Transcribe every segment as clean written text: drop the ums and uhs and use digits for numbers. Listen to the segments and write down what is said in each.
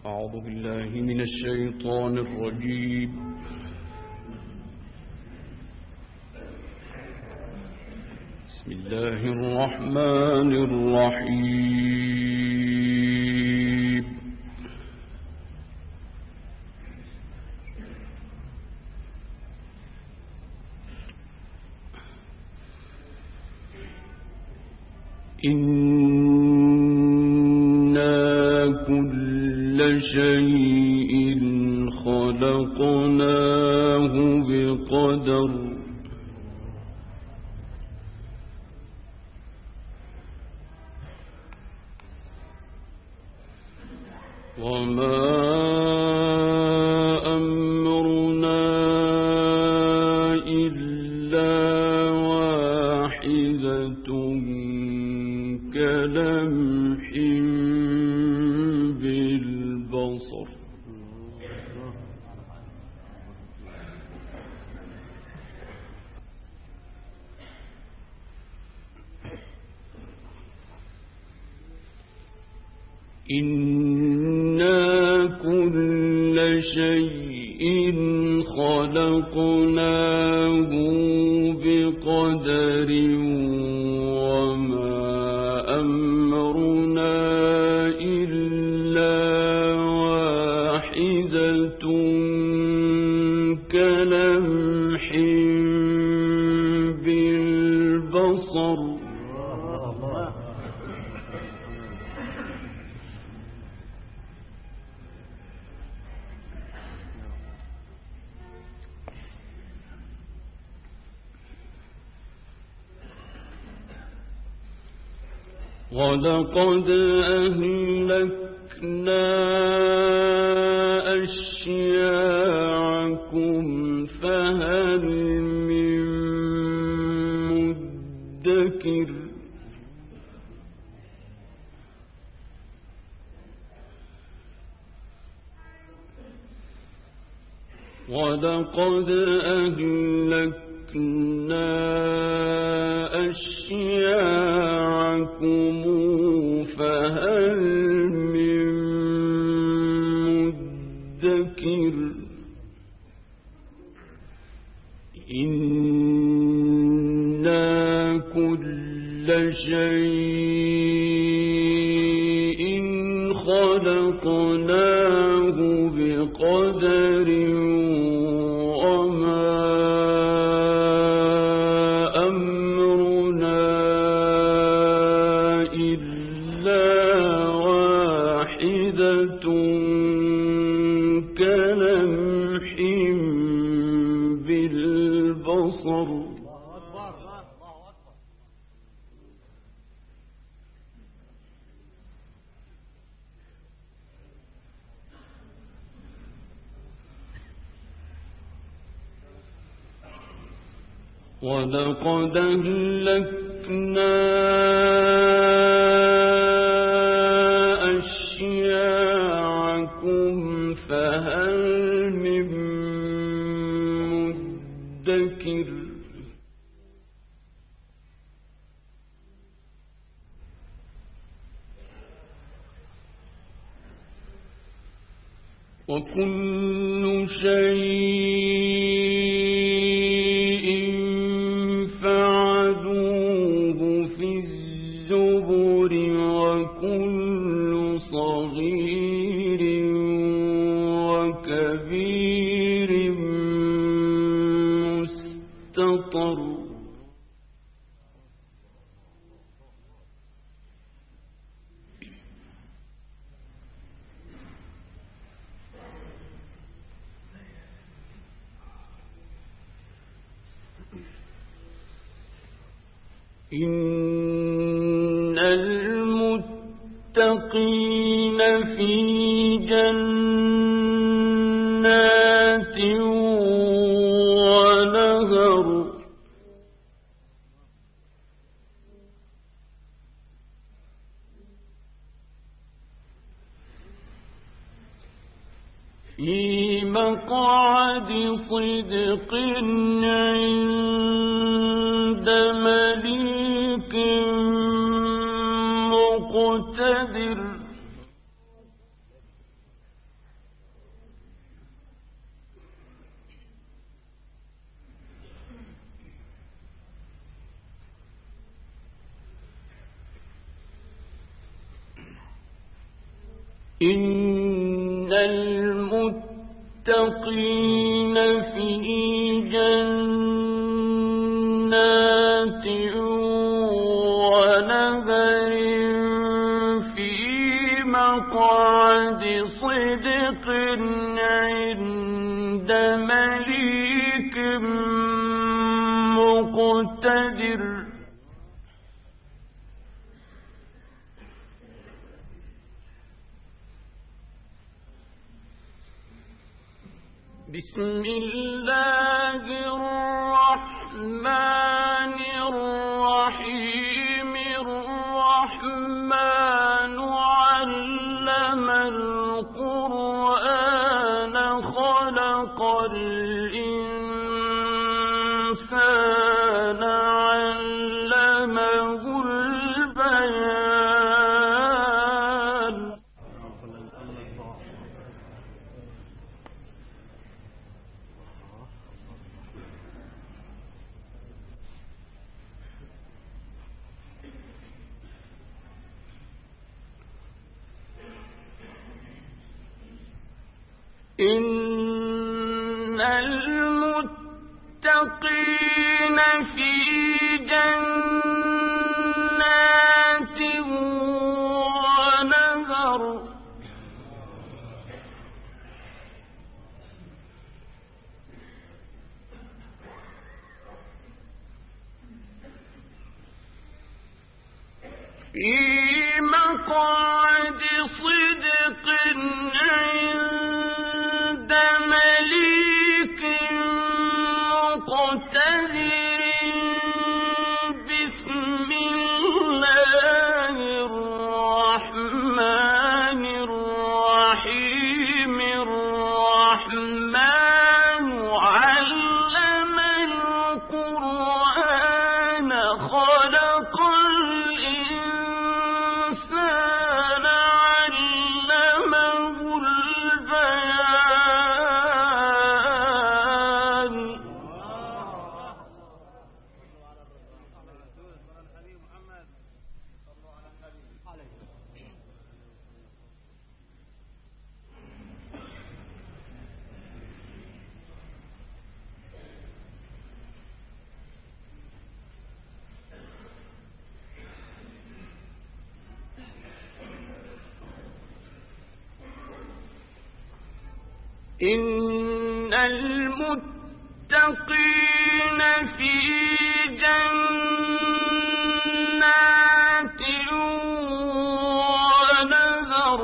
أعوذ بالله من الشيطان الرجيم. بسم الله الرحمن الرحيم. إنا كل شيء خلقناه بقدر وما أمرنا إلا واحدة كلمح بالبصر إنا كل شيء خلقناه بقدر وما أمرنا إلا واحدة كلمح بالبصر ولقد أهلكنا أشياعكم فهل من مدكر ولقد أهلكنا أشياعكم فهل من مدكر إنا كل شيء خلقناه بقدر كلمح بالبصر ولقد أهلكنا أشياعكم فهل من مدكر وكل شيء فعلوه في الزبر وكل صغير وكبير مستطر إن المتقين في جنات ونهر في مقعد صدق عند مليك مقتدر إن المتقين في جنات ونهر في مقعد صدق عند مليك مقتدر. بسم الله الرحمن الرحيم. الرحمن علم القرآن خلق الإنسان علمه البيان. إن المتقين في جنات ونهر في مقعد صدق عند مليك مقتدر. بسم الله الرحمن الرحيم. الرحمن علم القرآن خلق الإنسان علمه البيان. إن المتقين في جنات ونهر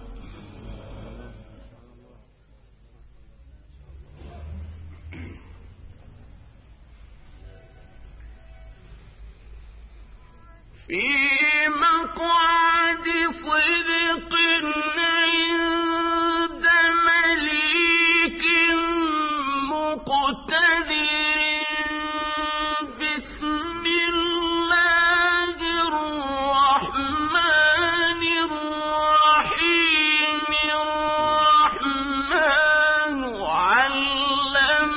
في مقعد صدق عند مليك مقتدر. بسم الله الرحمن الرحيم. الرحمن علم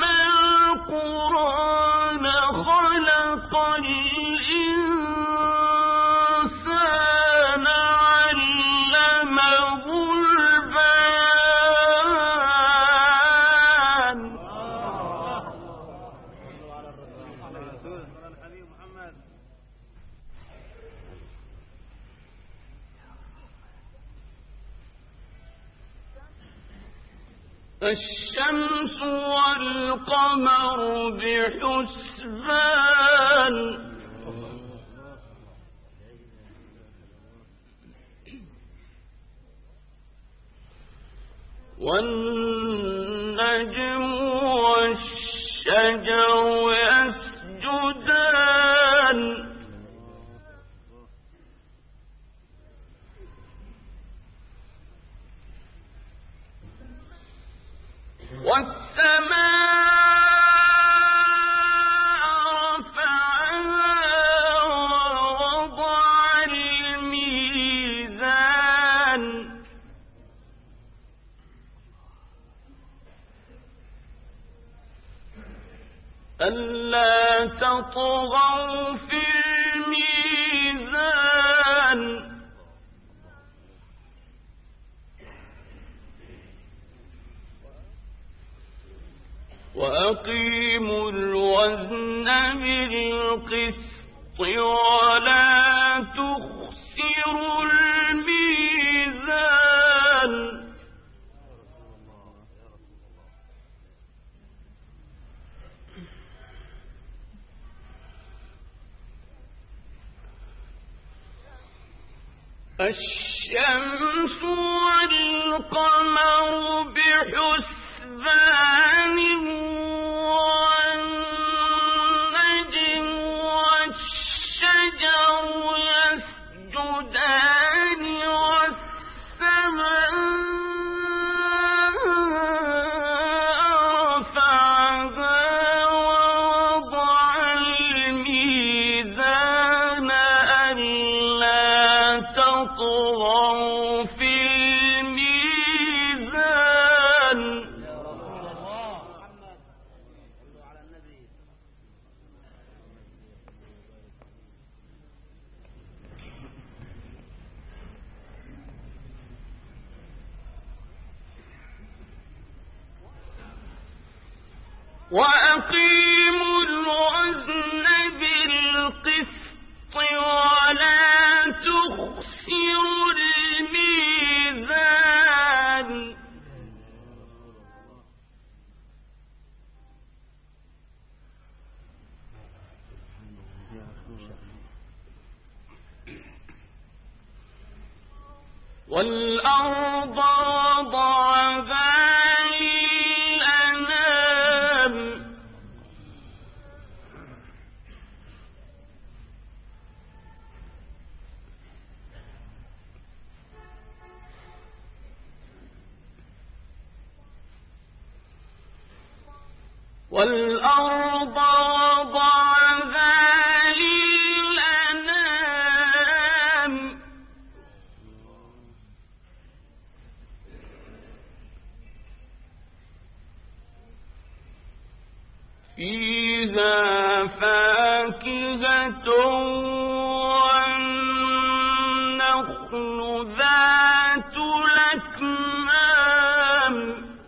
القرآن خلق الإنسان علمه البيان. الشمس والقمر بحسبان. والنجم والشجر يسجدان. والسماء رفعها ووضع الميزان. ألا تطغوا في الميزان وأقيموا الوزن بالقسط ولا تخسروا الميزان الشمس والقمر بحسبان والنجم والشجر يسجدان والسماء رفعها ووضع الميزان ألا تطغوا في الميزان وأقيموا الوزن بالقسط ولا تخسروا الميزان والأرض وضعها للأنام والأرض وضعها للأنام فيها فاكهة والنخل ذات الأكمام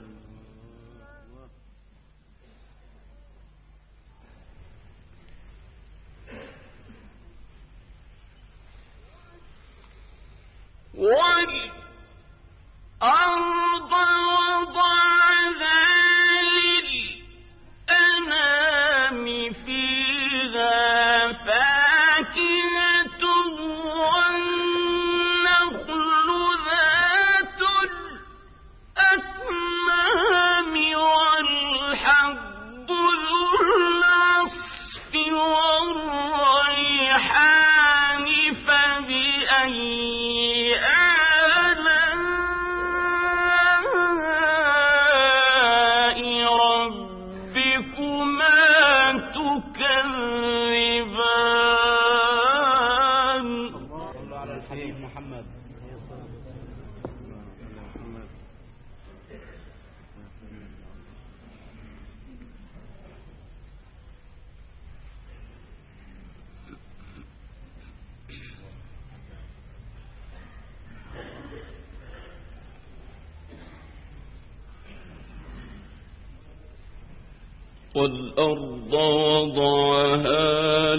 والأرض وضعها للأنام فيها فاكهة والنخل ذات الأكمام والحب ذو العصف والريحان فبأي والأرض وضعها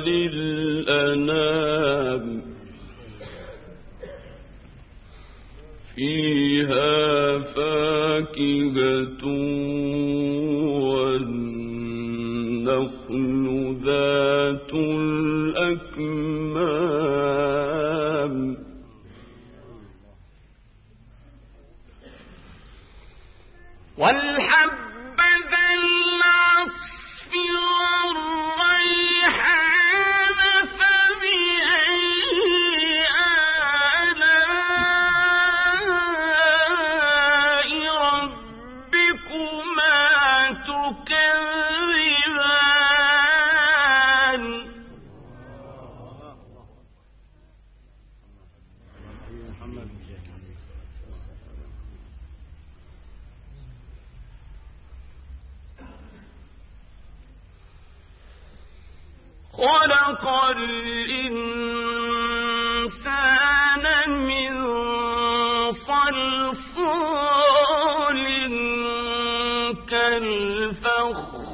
للأنام فيها فاكهة والنخل ذات الأكمام والحب ذا العصف والريحان فبأي آلاء ربكما تكذبان خلق الإنسان من صلصال كالفخار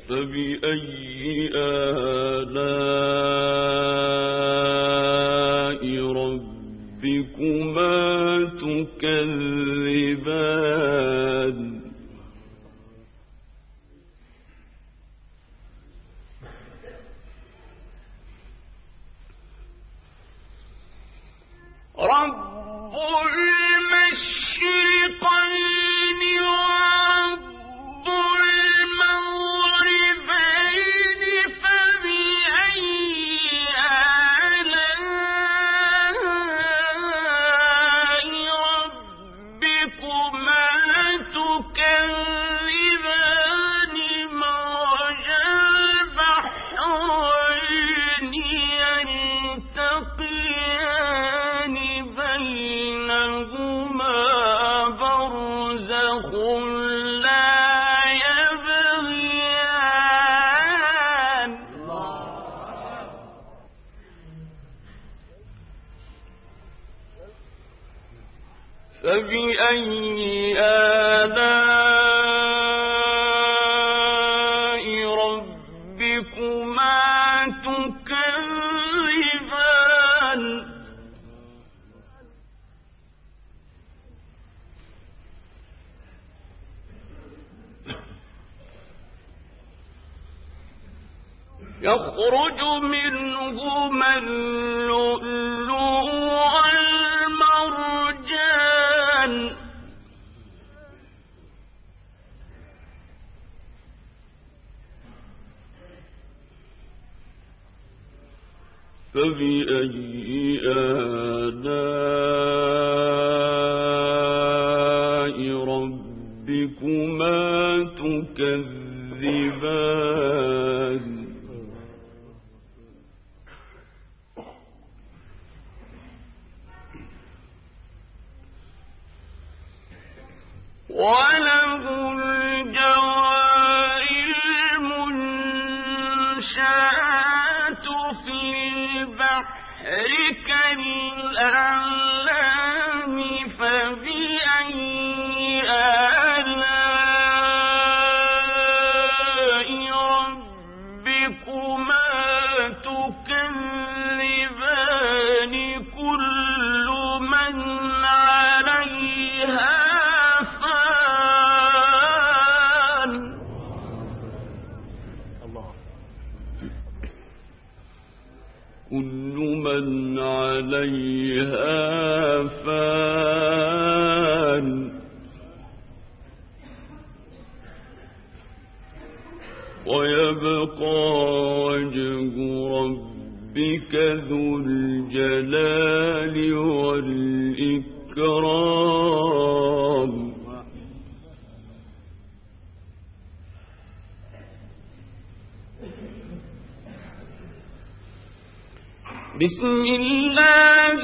فبأي آلاء ربكما تكذبان رب المشرقين ورب المغربين فبأي آلاء ربكما تكذبان مرج البحرين يلتقيان بينهما برزخ لا يبغيان فبأي آلاء ربكما تكذبان يخرج منهما اللؤلؤ والمرجان فبأي آلاء ربكما تكذبان وله الجوار المنشآت في البحر كالأعلام فبأي آلاء ربكما تكذبان كل من عليها كل من عليها فان ويبقى وجه ربك ذو الجلال والإكرام بسم الله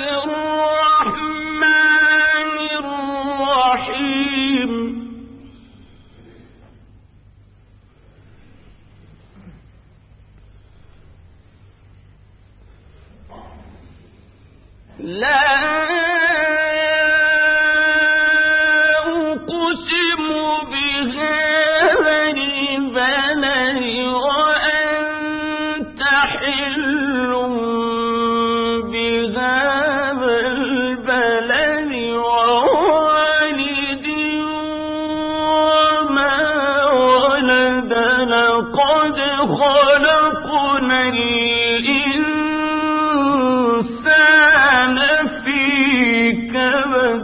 الرحمن الرحيم لا أقسم بهذا البلد وأنت حل بهذا البلد ووالد وما ولد لقد خلقنا الإنسان في كبد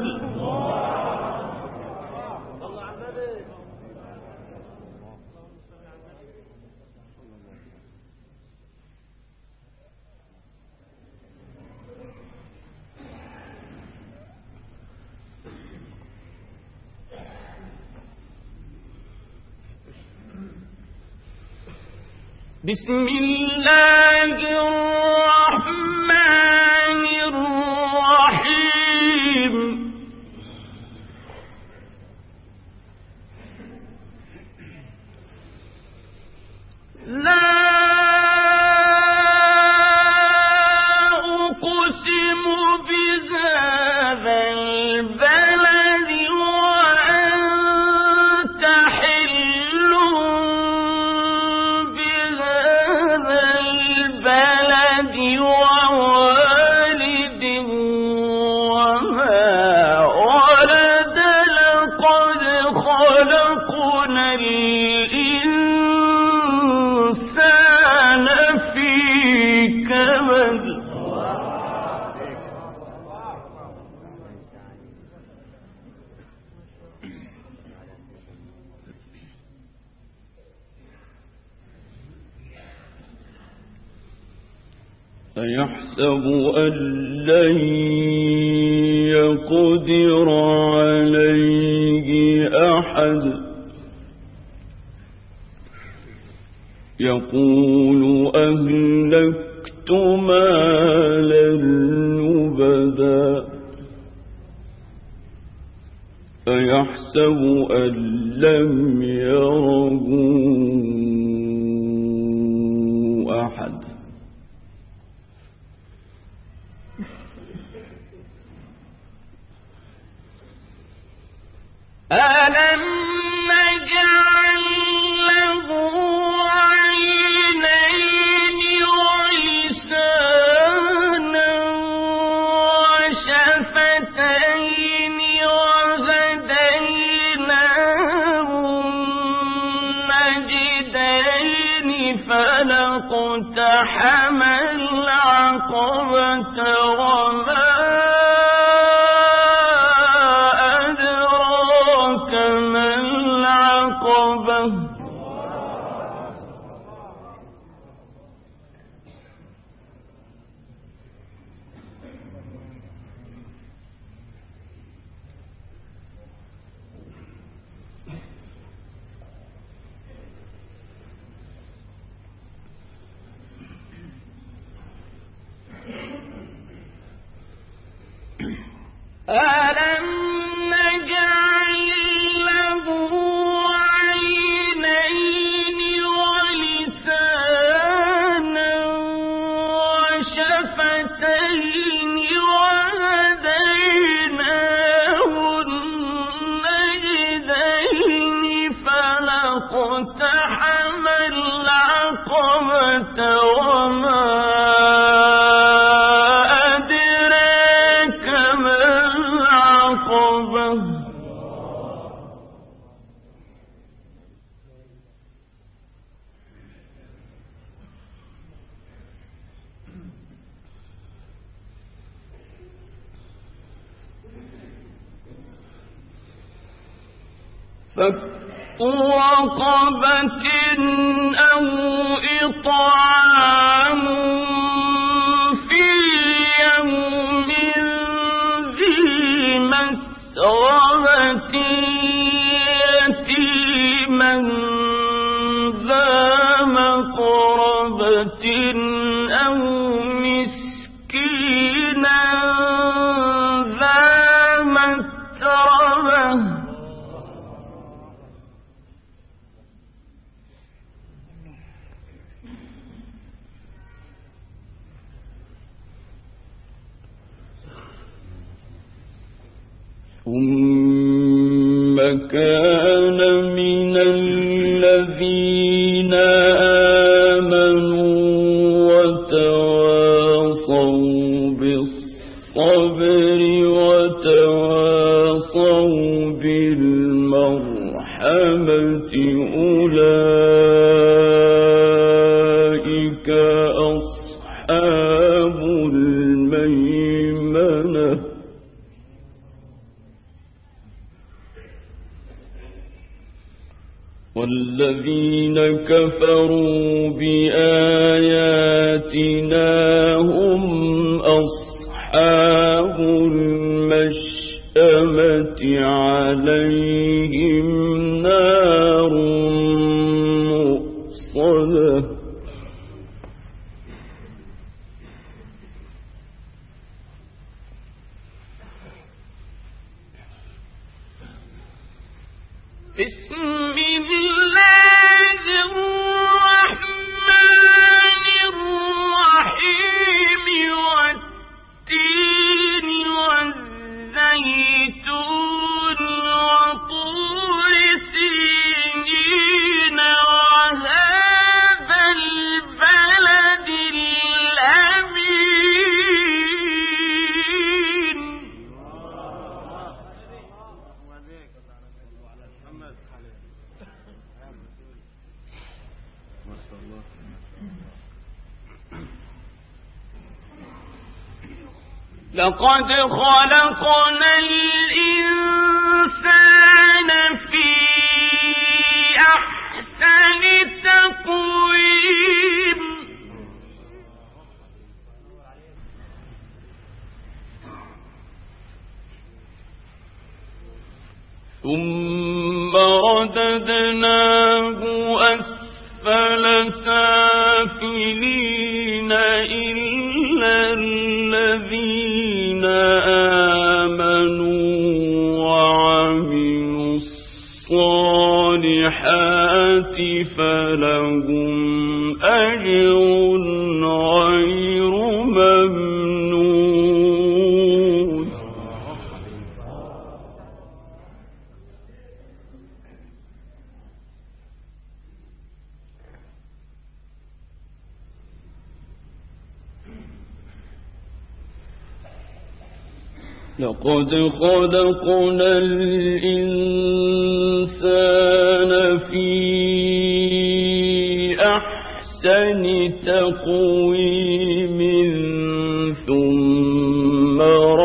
بسم الله الرحمن الرحيم لا أقسم بهذا البلد وأنت حل خلقنا الإنسان في كبد أيحسب أن لن يقدر عليه أحد يقول أهلكت مالا لبدا أيحسب أن لم يره أحد ألم نجعل له عينين ولسانا وشفتين وهديناه النجدين فلاقتحم العقبة وما ألم نجعل له عينين ولسانا وشفتين وهديناه النجدين فلاقتحم العقبة وما فك رقبة أو إطعام في يوم ذي مسغبة يتيما ذا مقربة أو مسكينا ذا متربة ثم كان من الذين آمنوا وتواصوا بالصبر وتواصوا بالمرحمة أولئك أصحاب الميمنة والذين كفروا بآياتنا هم أصحاب المشأمة عليهم نار مؤصدة بسم الله الرحمن الرحيم والتين والزيتون وطور سينين وهذا البلد الأمين لقد خلقنا الإنسان في أحسن تقويم ثم رددناه أسفل سافلين إلا الذين آمنوا وعملوا الصالحات فلهم أجر غير ممنون. لقد خلقنا الإنسان في أحسن تقويم ثم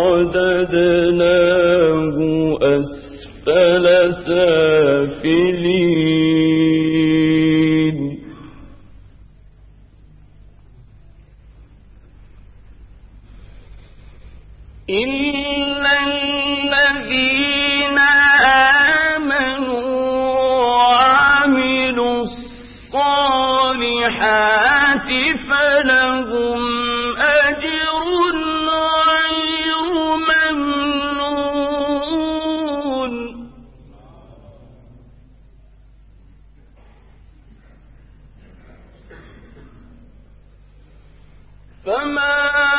رددناه أسفل سافلين إلا الذين آمنوا وعملوا الصالحات فلهم أجر غير ممنون. فما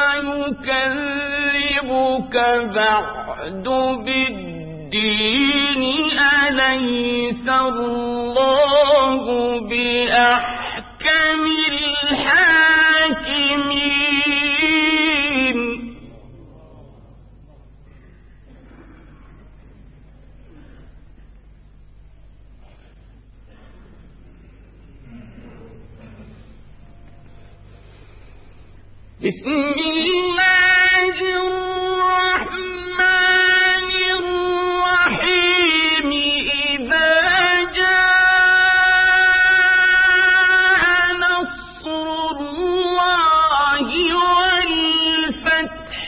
يكذبك بعد بالدين أليس الله بأحكم الحاكمين. بسم الله الرحمن الرحيم. إذا جاء نصر الله والفتح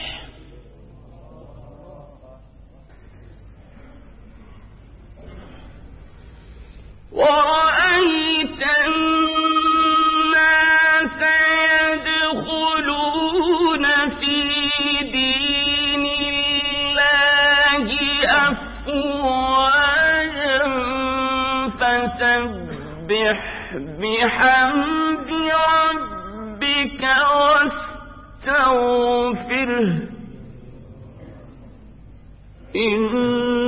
ورأيت الناس يدخلون في دين الله أفواجا فسبح بحمد ربك واستغفره إنه